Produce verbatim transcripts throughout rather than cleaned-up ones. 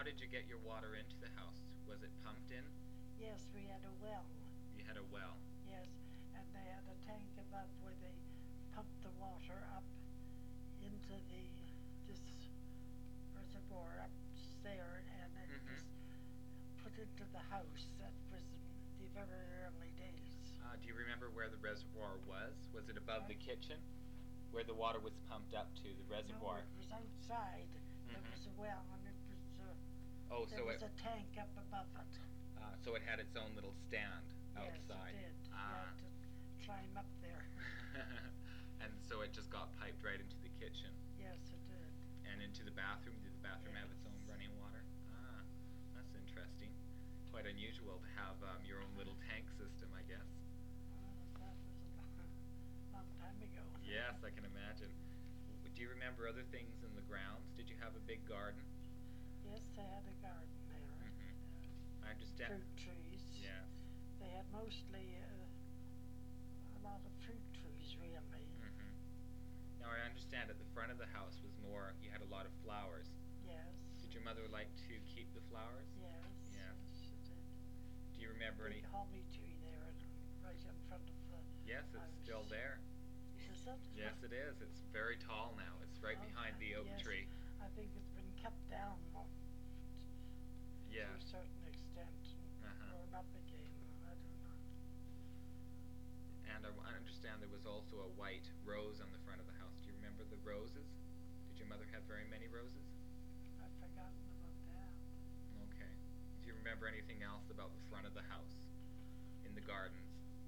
how did you get your water into the house? Was it pumped in? Yes, we had a well. You had a well. Yes, and they had a tank above where they pumped the water up into the this reservoir upstairs, and it Mm-hmm. was put into the house. That was in the very early days. Uh, do you remember where the reservoir was? Was it above the Right? kitchen? Where the water was pumped up to, the No, reservoir? it was outside. There Mm-hmm. was a well, and it was uh, Oh, there so was it a tank up above it. uh, so it had its own little stand Yes, it outside. did. Ah. You had to climb up there. And so it just got piped right into the kitchen Yes, it did. and into the bathroom. Did the bathroom have its own Yes. running water? Ah, that's interesting. Quite unusual to have um, your own little tank system, I guess. Uh, that was a long, long time ago. Yes, I can imagine. Do you remember other things in the grounds? Did you have a big garden? Yes, they had a garden there. Mm-hmm. I Uh, understand. fruit trees. Yes. They had mostly uh, a lot of fruit trees, really. Mm-hmm. Now I understand at the front of the house was more, you had a lot of flowers. Yes. Did your mother like to keep the flowers? Yes. Yeah. Yes, she did. Do you remember Big any? holly tree there, and right in front of the Yes, it's house. still there. Is it? Yes, it is. It's very tall now. It's right behind the oak yes. tree. I think it's been cut down more to Yeah. a certain extent and Uh-huh. grown up again. I don't know. And I understand there was also a white rose on the front of the house. Do you remember the roses? Did your mother have very many roses? I've forgotten about that. Okay. Do you remember anything else about the front of the house? In the gardens?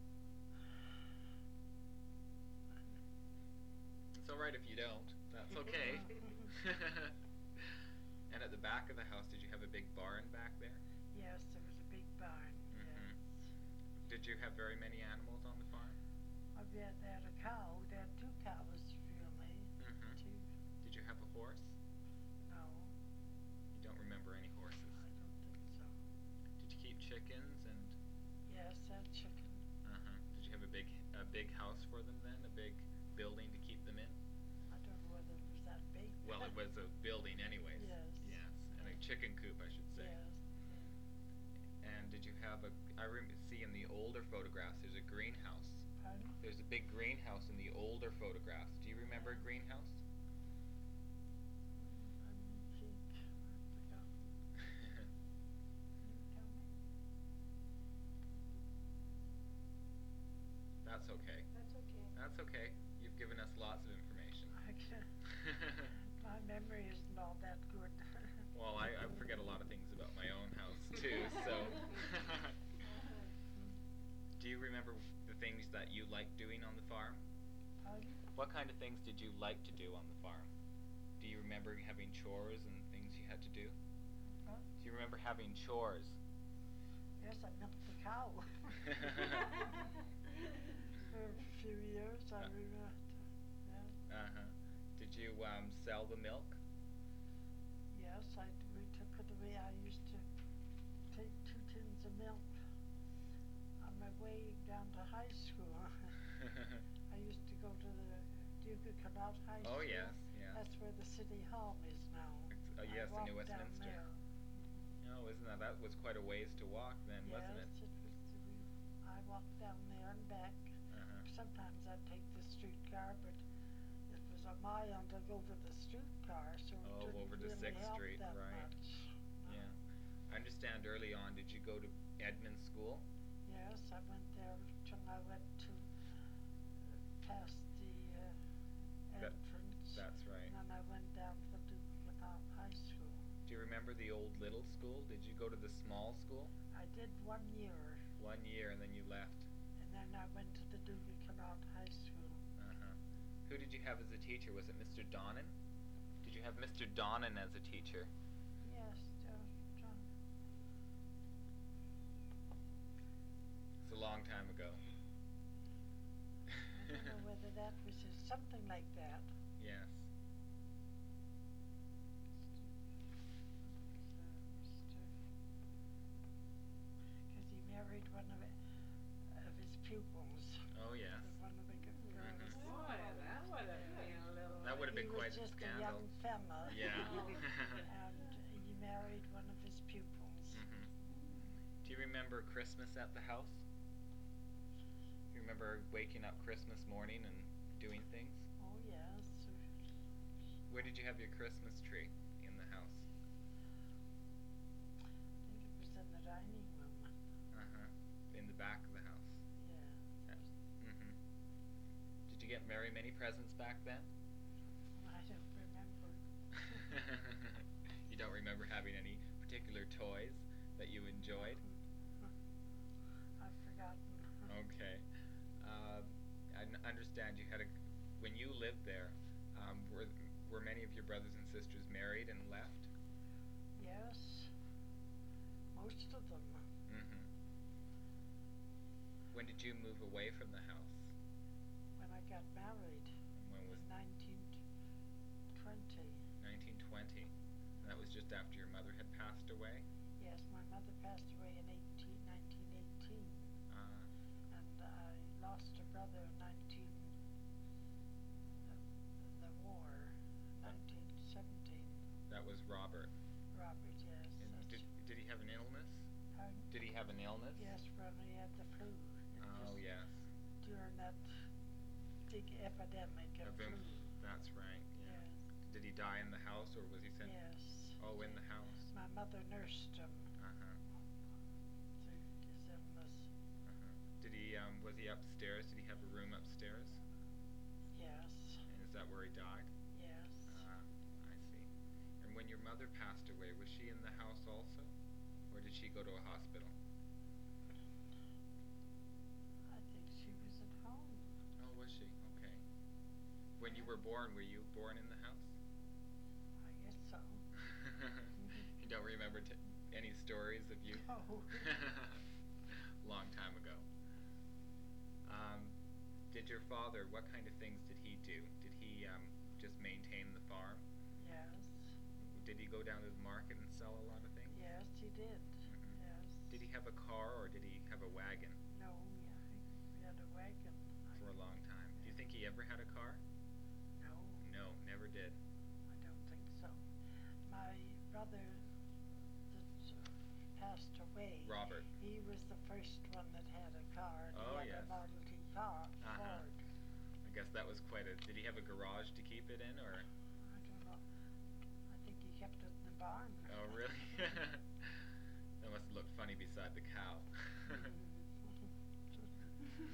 It's alright if you don't. That's okay. And at the back of the house, did you have a big barn back there? Yes, there was a big barn. Mhm. Yes. Did you have very many animals on the farm? Oh, they had, they had a cow. They had two cows, really. Mhm. Two. Did you have a horse? No, You don't remember any horses. I don't think so. Did you keep chickens and Yes, that chicken. uh-huh. Did you have a big a big house for them then? A big building to keep them in? I don't know whether it was that big. Well, it was a building anyways. Yes. Yes. And a chicken coop, I should say. Yes. And did you have a I rem- see in the older photographs there's a greenhouse. Pardon? There's a big greenhouse in the older photographs. Do you remember a greenhouse? I think I forgot. Can you tell me? That's okay. That's okay. That's okay. You've given us lots of information. I can't. My memory isn't all that good. Well, I, I forget a lot of things about my own house too, so. Do you remember the things that you liked doing on the farm? Pardon? What kind of things did you like to do on the farm? Do you remember having chores and things you had to do? Huh? Do you remember having chores? Yes, I milked the cow. For a few years, I Uh. remember. Yeah. Uh-huh. Did you um, sell the milk? Yes, I, we took it away. I used to take two tins of milk on my way down to high school. I used to go to the Duke of Connaught High School. Oh, yes, yes. That's where the city hall is now. It's- uh, I yes, in New walked down Westminster. there. Oh, isn't that, that was quite a ways to walk then, wasn't Yes, it? it was. We, I walked down there and back. Uh-huh. Sometimes I'd take the streetcar, but it was a mile to go to the streetcar, so it Oh, didn't over to really Sixth help Street, that right. much. No. Yeah. I understand early on, did you go to Edmonds School? Yes, I went there till I went to uh, past the uh, That- entrance. That's right. And then I went down to Duke Connaught High School. Do you remember the old little school? Did you go to the small school? I did one year, One year and then you left. and then I went to the Duke Connaught High School. Uh-huh. Who did you have as a teacher? Was it Mister Donnan? Did you have Mister Donnan as a teacher? Yes, uh, John. It's a long time ago. I don't know whether that was his, something like that. Yes. Because he married one of, it- of his pupils. Oh, yes. One of the good girls. Mhm. Boy, that would have been a little. That would have been he quite was a just scandal. a young fella. Yeah. And he married one of remember Christmas at the house? You remember waking up Christmas morning and doing things? Oh yes. Where did you have your Christmas tree in the house? I think it was in the dining room. Uh-huh. In the back of the house. Yeah. Mm-hmm. Did you get very many presents back then? I don't remember. You don't remember having any particular toys that you enjoyed? I've forgotten. Okay. Uh, I n- understand you had a. When you lived there, um, were were many of your brothers and sisters married and left? Yes. Most of them. Mm-hmm. When did you move away from the house? When I got married. And when was in nineteen twenty. nineteen twenty? And that was just after your mother had passed away? Yes, my mother passed away in eighteen, nineteen eighteen. Ah. And I lost a brother in nineteen, uh, the war, nineteen seventeen. That was Robert. Robert, yes. And that's- did did he have an illness? Pardon? Did he have an illness? Yes, when he had the flu. It Oh was yes. during that big epidemic of Of flu. inf- that's right. Yeah. Yes. Did he die in the house or was he sent? Yes. Oh, in the house. My mother nursed him Uh huh. through his illness. Uh huh. Did he um was he upstairs? Did he have a room upstairs? Yes. And is that where he died? Yes. Ah, I see. And when your mother passed away, was she in the house also, or did she go to a hospital? I think she was at home. Oh, was she? Okay. When you were born, were you born in the house? I guess so. You don't remember t- any stories of you? No. Long time ago. Um, did your father, what kind of things did he do? Did he um, just maintain the farm? Yes. Did he go down to the market and sell a lot of things? Yes, he did. Mhm. Yes. Did he have a car or did he have a wagon No, yeah, he had a wagon. I- for a long time? Do you think he ever had a car? No, No, never did. I don't think so. My brother that uh, passed away. Robert. He was the first one that had a car. And Oh, he had yes. a Model T car, Uh-huh. Ford. I guess that was quite a. Did he have a garage to keep it in, or? I don't know. I think he kept it in the barn. Oh, really? That must have looked funny beside the cow.